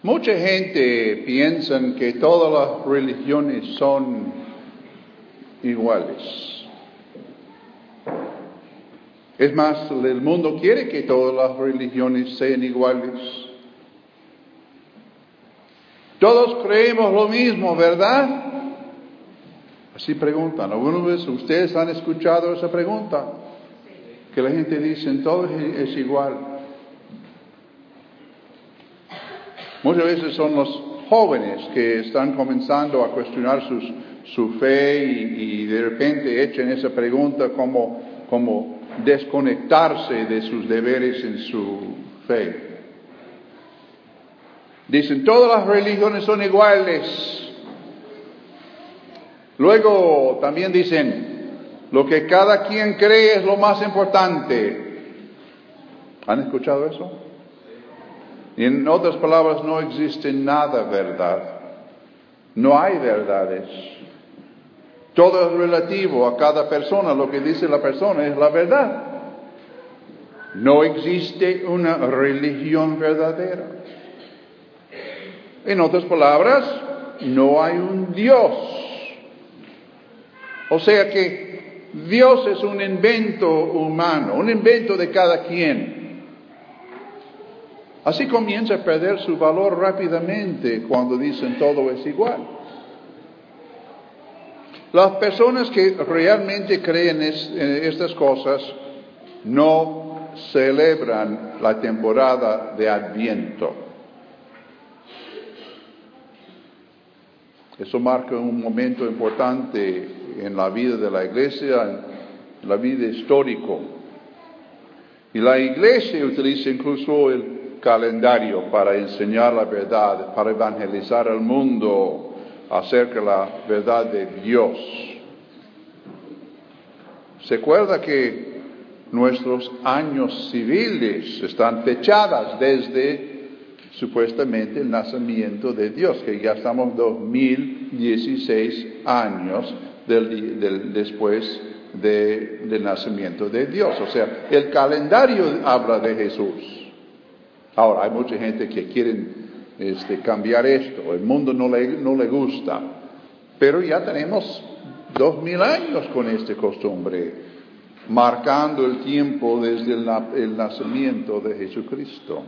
Mucha gente piensa que todas las religiones son iguales. Es más, el mundo quiere que todas las religiones sean iguales. Todos creemos lo mismo, ¿verdad? Así preguntan. ¿Alguna vez ustedes han escuchado esa pregunta? Que la gente dice, todo es igual. Muchas veces son los jóvenes que están comenzando a cuestionar su fe y de repente echan esa pregunta como desconectarse de sus deberes en su fe. Dicen, todas las religiones son iguales. Luego también dicen, lo que cada quien cree es lo más importante. ¿Han escuchado eso? Y en otras palabras, no existe nada verdad. No hay verdades. Todo es relativo a cada persona. Lo que dice la persona es la verdad. No existe una religión verdadera. En otras palabras, no hay un Dios. O sea que Dios es un invento humano, un invento de cada quien. Así comienza a perder su valor rápidamente cuando dicen todo es igual. Las personas que realmente creen en estas cosas no celebran la temporada de Adviento. Eso marca un momento importante en la vida de la iglesia, en la vida histórica. Y la iglesia utiliza incluso el calendario para enseñar la verdad, para evangelizar al mundo acerca de la verdad de Dios. Se acuerda que nuestros años civiles están fechadas desde supuestamente el nacimiento de Dios, que ya estamos 2016 años después del nacimiento de Dios. O sea, el calendario habla de Jesús. Ahora, hay mucha gente que quiere cambiar esto. El mundo no le gusta. Pero ya tenemos 2000 años con esta costumbre, marcando el tiempo desde el nacimiento de Jesucristo.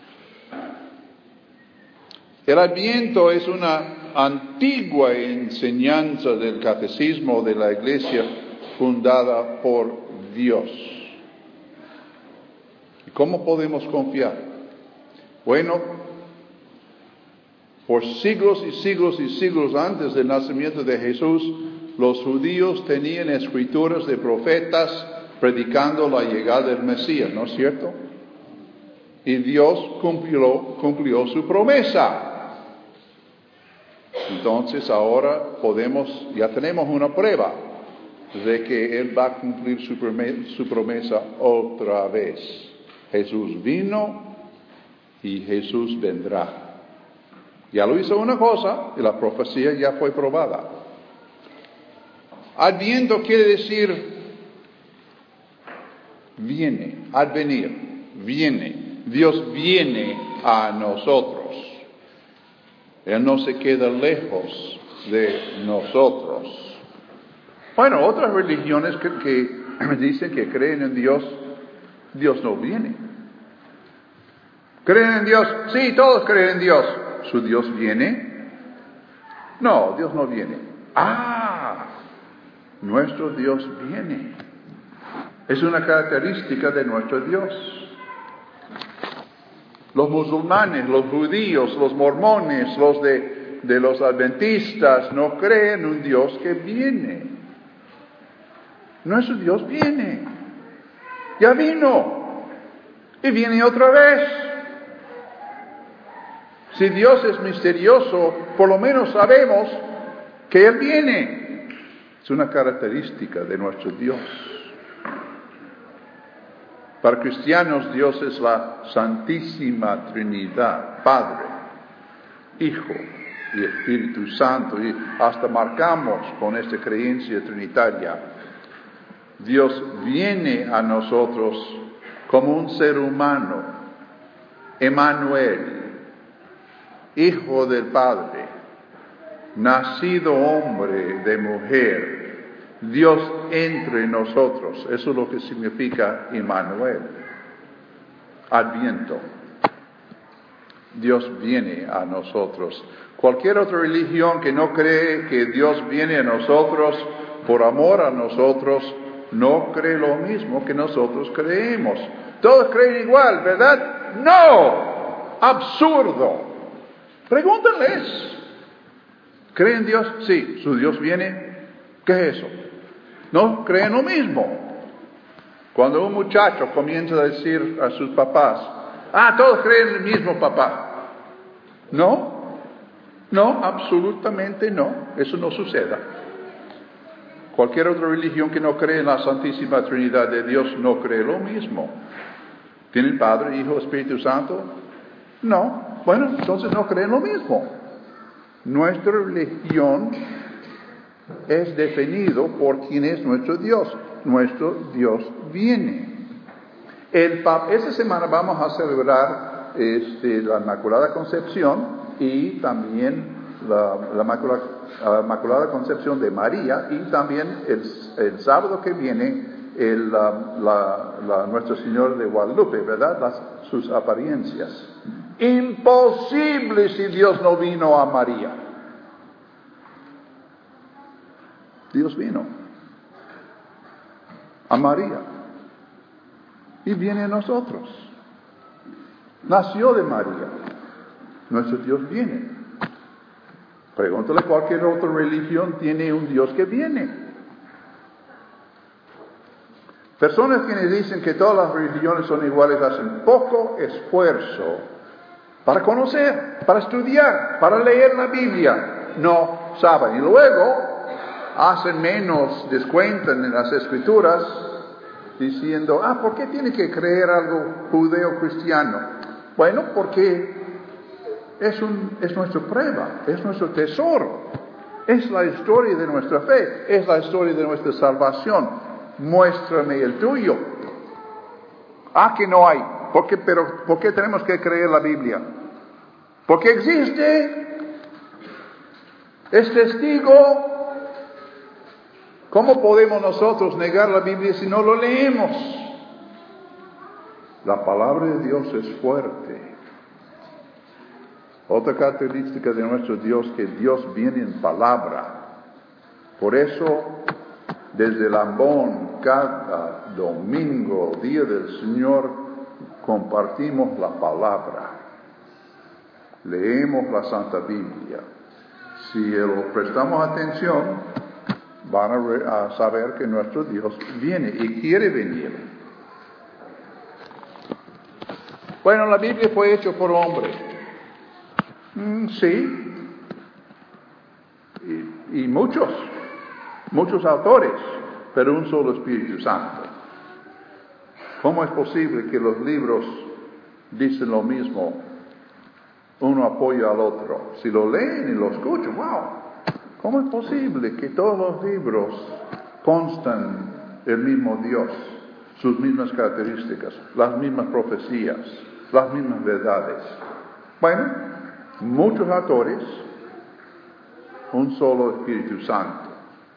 El Adviento es una antigua enseñanza del catecismo de la Iglesia fundada por Dios. ¿Y cómo podemos confiar? Bueno, por siglos y siglos y siglos antes del nacimiento de Jesús, los judíos tenían escrituras de profetas predicando la llegada del Mesías, ¿no es cierto? Y Dios cumplió su promesa. Entonces ahora ya tenemos una prueba de que Él va a cumplir su promesa otra vez. Jesús vino y Jesús vendrá. Ya lo hizo una cosa y la profecía ya fue probada. Adviento quiere decir viene, advenir, viene. Dios viene a nosotros. Él no se queda lejos de nosotros. Bueno, otras religiones que dicen que creen en Dios, Dios no viene. ¿Creen en Dios? Sí, todos creen en Dios. ¿Su Dios viene? No, Dios no viene. Nuestro Dios viene. Es una característica de nuestro Dios. Los musulmanes, los judíos, los mormones, los de los adventistas no creen en un Dios que viene. Nuestro Dios viene. Ya vino. Y viene otra vez. Si Dios es misterioso, por lo menos sabemos que Él viene. Es una característica de nuestro Dios. Para cristianos, Dios es la Santísima Trinidad, Padre, Hijo y Espíritu Santo. Y hasta marcamos con esta creencia trinitaria. Dios viene a nosotros como un ser humano, Emmanuel. Hijo del Padre, nacido hombre de mujer, Dios entre nosotros. Eso es lo que significa Emmanuel. Adviento. Dios viene a nosotros. Cualquier otra religión que no cree que Dios viene a nosotros por amor a nosotros, no cree lo mismo que nosotros creemos. Todos creen igual, ¿verdad? ¡No! ¡Absurdo! Pregúntales. ¿Creen en Dios? Sí. ¿Su Dios viene? ¿Qué es eso? No creen lo mismo. Cuando un muchacho comienza a decir a sus papás, todos creen en el mismo papá. No, absolutamente no. Eso no sucede. Cualquier otra religión que no cree en la Santísima Trinidad de Dios no cree lo mismo. ¿Tienen Padre, Hijo, Espíritu Santo? No. Bueno, entonces no creen lo mismo. Nuestra religión es definido por quién es nuestro Dios. Nuestro Dios viene. Esta semana vamos a celebrar la Inmaculada Concepción y también la Inmaculada Concepción de María, y también el sábado que viene Nuestro Señor de Guadalupe, ¿verdad? Sus apariencias. Imposible si Dios no vino a María. Dios vino a María y viene a nosotros. Nació de María. Nuestro Dios viene. Pregúntale, cualquier otra religión tiene un Dios que viene. Personas que dicen que todas las religiones son iguales hacen poco esfuerzo para conocer, para estudiar, para leer la Biblia. No saben. Y luego hacen menos, descuentan en las Escrituras, diciendo, ¿por qué tiene que creer algo judeo-cristiano? Bueno, porque es nuestra prueba, es nuestro tesoro, es la historia de nuestra fe, es la historia de nuestra salvación. Muéstrame el tuyo. Que no hay. ¿Por qué tenemos que creer la Biblia? Porque existe, es testigo. ¿Cómo podemos nosotros negar la Biblia si no lo leemos? La palabra de Dios es fuerte. Otra característica de nuestro Dios, que Dios viene en palabra. Por eso, desde el ambón, cada domingo, día del Señor, compartimos la palabra. Leemos la Santa Biblia. Si le prestamos atención, van a saber que nuestro Dios viene y quiere venir. Bueno, la Biblia fue hecha por hombre. Sí. Y muchos autores, pero un solo Espíritu Santo. ¿Cómo es posible que los libros dicen lo mismo? Uno apoya al otro. Si lo leen y lo escuchan, ¡wow! ¿Cómo es posible que todos los libros constan el mismo Dios, sus mismas características, las mismas profecías, las mismas verdades? Bueno, muchos autores, un solo Espíritu Santo.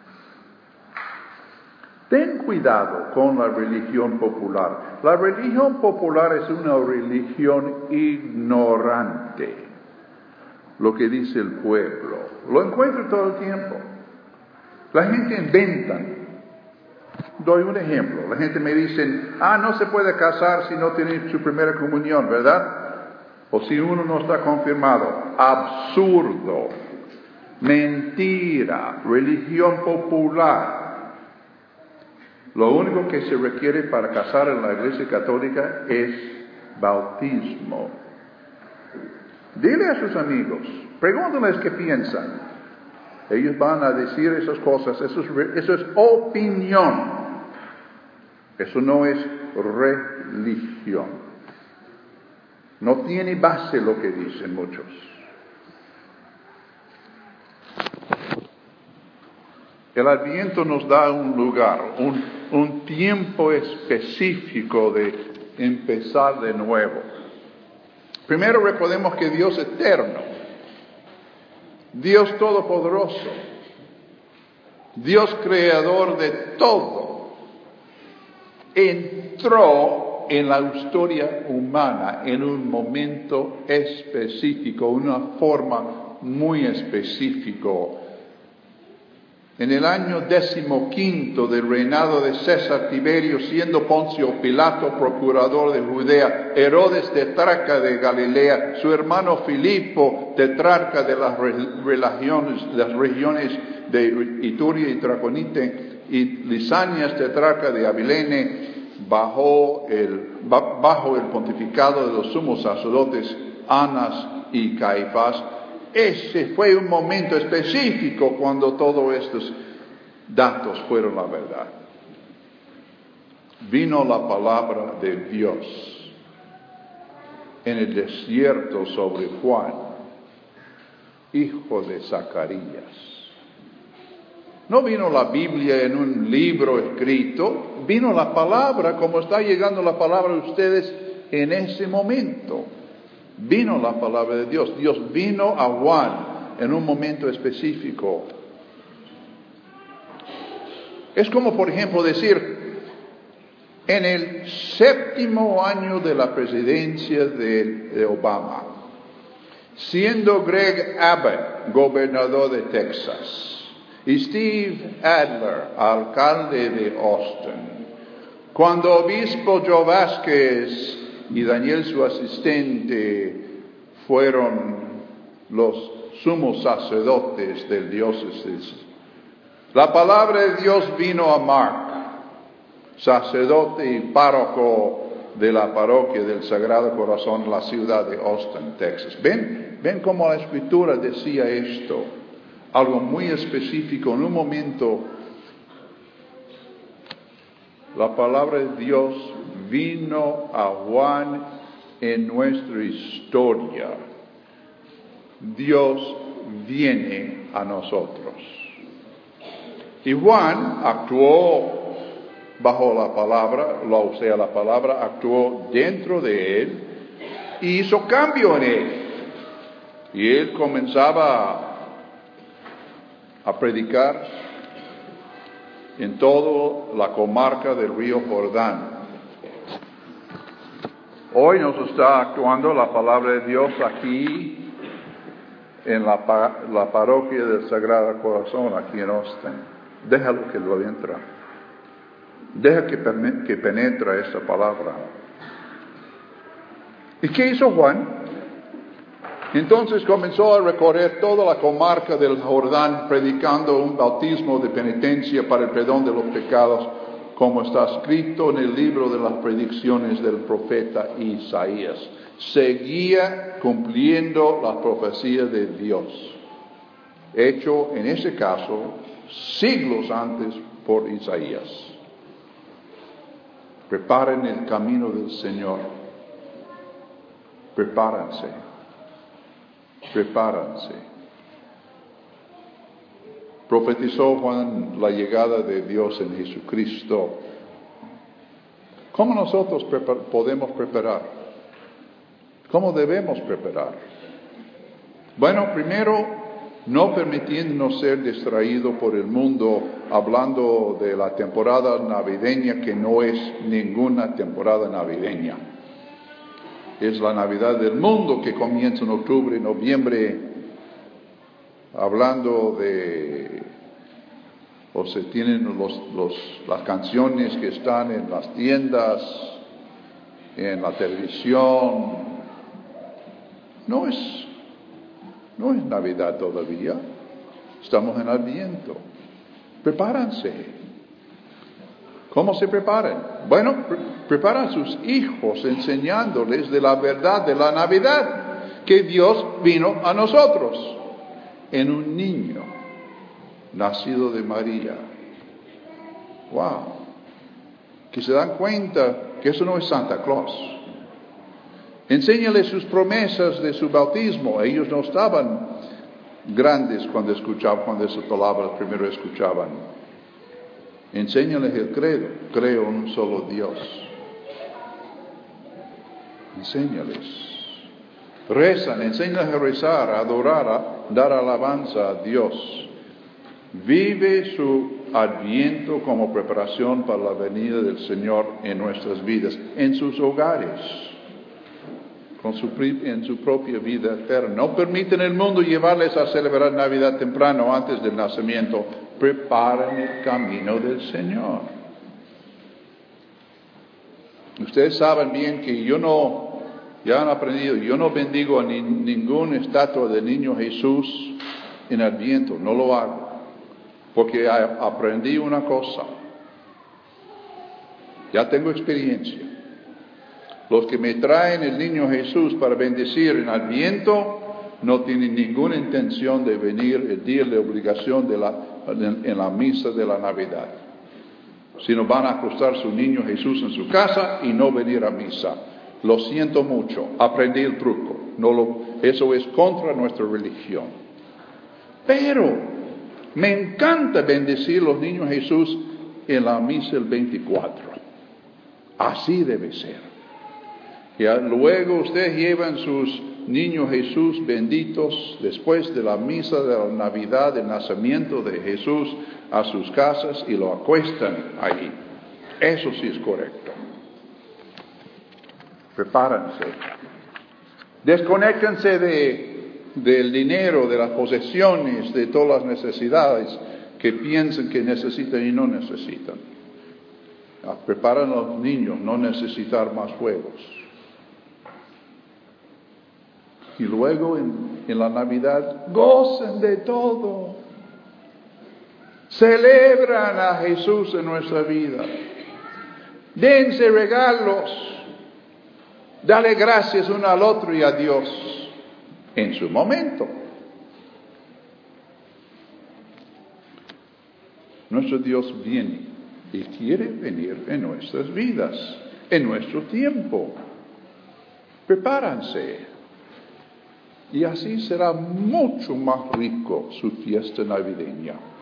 Ten cuidado con la religión popular. La religión popular es una religión ignorante. Lo que dice el pueblo. Lo encuentro todo el tiempo. La gente inventa. Doy un ejemplo. La gente me dice, no se puede casar si no tiene su primera comunión, ¿verdad? O si uno no está confirmado. Absurdo. Mentira. Religión popular. Lo único que se requiere para casar en la Iglesia Católica es bautismo. Dile a sus amigos, pregúntales qué piensan. Ellos van a decir esas cosas, eso es opinión. Eso no es religión. No tiene base lo que dicen muchos. El Adviento nos da un lugar, un tiempo específico de empezar de nuevo. Primero recordemos que Dios es eterno. Dios Todopoderoso, Dios Creador de todo, entró en la historia humana en un momento específico, una forma muy específica. En el año 15 del reinado de César Tiberio, siendo Poncio Pilato procurador de Judea, Herodes tetrarca de Galilea, su hermano Filipo tetrarca de las regiones de Ituria y Traconite, y Lisanias tetrarca de Abilene, bajo el pontificado de los sumos sacerdotes Anás y Caifás. Ese fue un momento específico cuando todos estos datos fueron la verdad. Vino la palabra de Dios en el desierto sobre Juan, hijo de Zacarías. No vino la Biblia en un libro escrito, vino la palabra como está llegando la palabra de ustedes en ese momento. Vino la palabra de Dios. Dios vino a Juan en un momento específico. Es como, por ejemplo, decir, en el 7º año de la presidencia de Obama, siendo Greg Abbott gobernador de Texas, y Steve Adler, alcalde de Austin, cuando obispo Joe Vázquez y Daniel, su asistente, fueron los sumos sacerdotes del diócesis, la palabra de Dios vino a Mark, sacerdote y párroco de la parroquia del Sagrado Corazón en la ciudad de Austin, Texas. ¿Ven cómo la Escritura decía esto? Algo muy específico. En un momento, la palabra de Dios vino a Juan en nuestra historia. Dios viene a nosotros. Y Juan actuó bajo la palabra, la palabra actuó dentro de él y hizo cambio en él. Y él comenzaba a predicar en toda la comarca del río Jordán. Hoy nos está actuando la palabra de Dios aquí en la parroquia del Sagrado Corazón, aquí en Austin. Déjalo que lo entre. Deja que penetre esa palabra. ¿Y qué hizo Juan? Entonces comenzó a recorrer toda la comarca del Jordán, predicando un bautismo de penitencia para el perdón de los pecados, como está escrito en el libro de las predicciones del profeta Isaías. Seguía cumpliendo las profecías de Dios, hecho en ese caso siglos antes por Isaías. Preparen el camino del Señor. Prepárense. Profetizó Juan la llegada de Dios en Jesucristo. ¿Cómo nosotros podemos preparar? ¿Cómo debemos preparar? Bueno, primero, no permitiéndonos ser distraídos por el mundo, hablando de la temporada navideña, que no es ninguna temporada navideña. Es la Navidad del mundo que comienza en octubre y noviembre, hablando de, o se tienen las canciones que están en las tiendas, en la televisión. No es Navidad todavía, estamos en Adviento. Prepárense. ¿Cómo se preparan? Bueno, preparan a sus hijos enseñándoles de la verdad de la Navidad, que Dios vino a nosotros en un niño nacido de María. ¡Wow! Que se dan cuenta que eso no es Santa Claus. Enséñales sus promesas de su bautismo. Ellos no estaban grandes cuando esas palabras primero escuchaban. Enséñales el credo. Creo en un solo Dios. Enséñales. Rezan, enseñan a rezar, a adorar, a dar alabanza a Dios. Vive su Adviento como preparación para la venida del Señor en nuestras vidas, en sus hogares, en su propia vida eterna. No permiten el mundo llevarles a celebrar Navidad temprano antes del nacimiento. Preparen el camino del Señor. Ustedes saben bien que ya han aprendido, yo no bendigo a ninguna estatua de niño Jesús en Adviento, no lo hago. Porque aprendí una cosa, ya tengo experiencia. Los que me traen el niño Jesús para bendecir en Adviento no tienen ninguna intención de venir el día de obligación en la misa de la Navidad. Sino van a acostar su niño Jesús en su casa y no venir a misa. Lo siento mucho, aprendí el truco. Eso es contra nuestra religión. Pero me encanta bendecir los niños Jesús en la misa el 24. Así debe ser. Y luego ustedes llevan sus niños Jesús benditos después de la misa de la Navidad, del nacimiento de Jesús, a sus casas y lo acuestan ahí. Eso sí es correcto. Prepárense. Desconéctense del dinero, de las posesiones, de todas las necesidades que piensan que necesitan y no necesitan. Preparan a los niños no necesitar más juegos. Y luego en la Navidad gocen de todo. Celebran a Jesús en nuestra vida. Dense regalos. Dale gracias uno al otro y a Dios. En su momento. Nuestro Dios viene y quiere venir en nuestras vidas, en nuestro tiempo. Prepárense. Y así será mucho más rico su fiesta navideña.